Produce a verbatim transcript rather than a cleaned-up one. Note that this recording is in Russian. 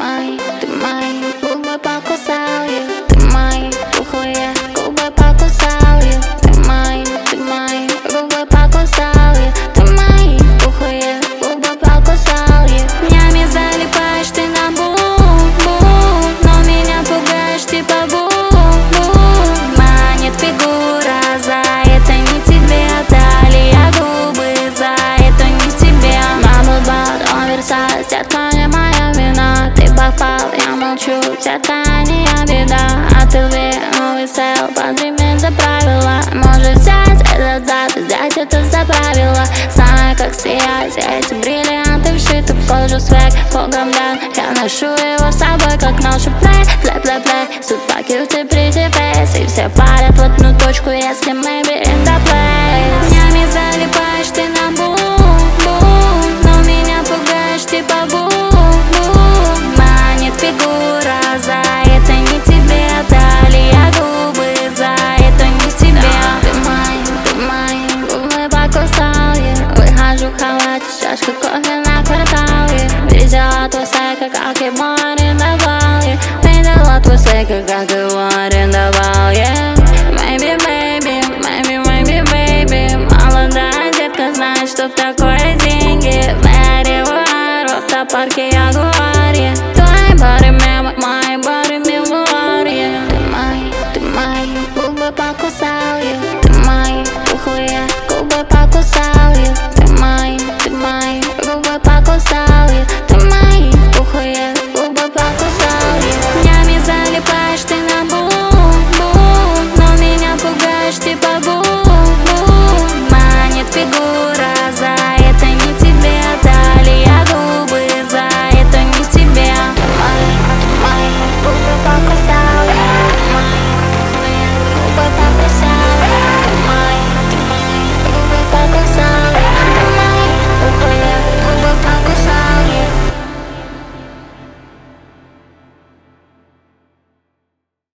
мои, ты мои губы покусал я. Ты мои пухлые губы покусал я. Ты мои, ты мои губы покусал я. Ты мои пухлые губы покусал я. Днями залипаешь ты на бум-бум, но меня пугаешь типа бум-бум. Манит фигура, за это не тебе отдали я губы, за это не тебе. Маблбад, оверсайз, детка, не моя вина. Ты попал, я молчу, детка, не я беда. А ты новый сел, подремень за правила. Может взять этот зад, взять это за правила. Знаю, как сиять, эти бриллианты вшиты в кожу свек. Богом дан, я ношу его с собой, как ношу плей. Плей-плей-плей, судьба cute, pretty face. И все парят в одну точку, если мы берем до плей. Днями залипаешь ты на бум-бум, но меня пугаешь типа бум-бум. Манит фигура, за это не тебе отдали я губы, за это не тебе. Ты мои, ты мои губы покусал я. Выхожу в халате, чашка кофе на квартале. Видела твой сайка, как его арендовал я. Видела твой сайка, как его арендовал я. Maybe, baby, maybe, maybe, baby. Молодая детка знает, что такое деньги. Мэри в автопарке я гуляю.